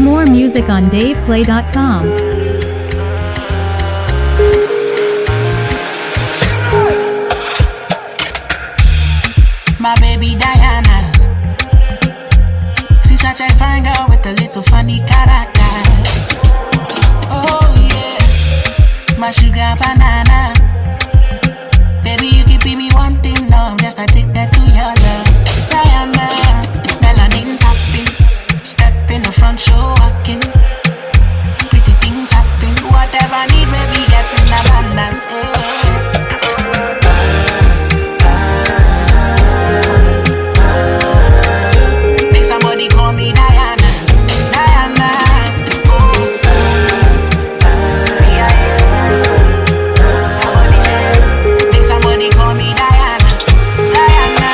More music on DavePlay.com. My baby Diana, she's such a fine girl with a little funny character. Oh yeah, my sugar banana. Baby, you keep me one thing, no, I'm just addicted to your love. Diana, melanin tapping, step in the front, show walking. Pretty things happen, whatever I need, maybe get in abundance. Make somebody call me Diana, Diana. Oh, make somebody call me Diana, Diana.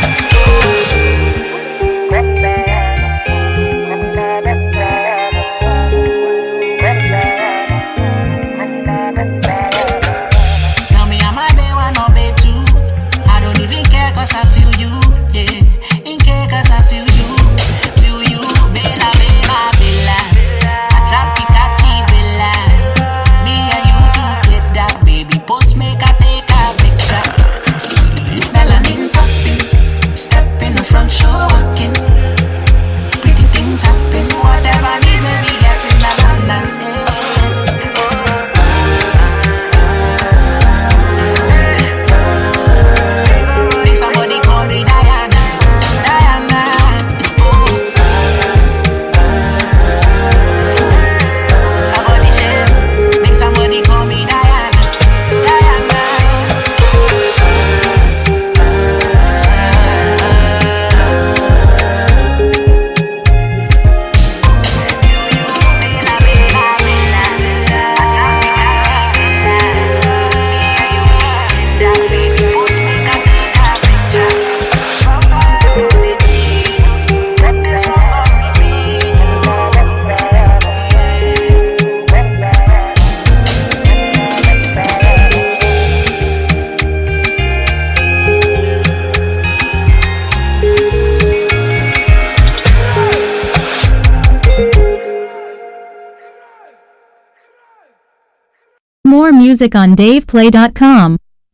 Tell me, am I bay one or bay two? I don't even care cause I feel you, yeah. In care cause I feel you, bella, bella, bella. I trap Pikachu, bella. Me and you together, baby, post make I take a picture. Melanin popping, step in the front, show walking. Pretty things happen, whatever I need, maybe get in abundance, Make somebody call me Diana, Diana. Oh, my body shake. Make somebody call me Diana, Diana. More music on DavePlay.com.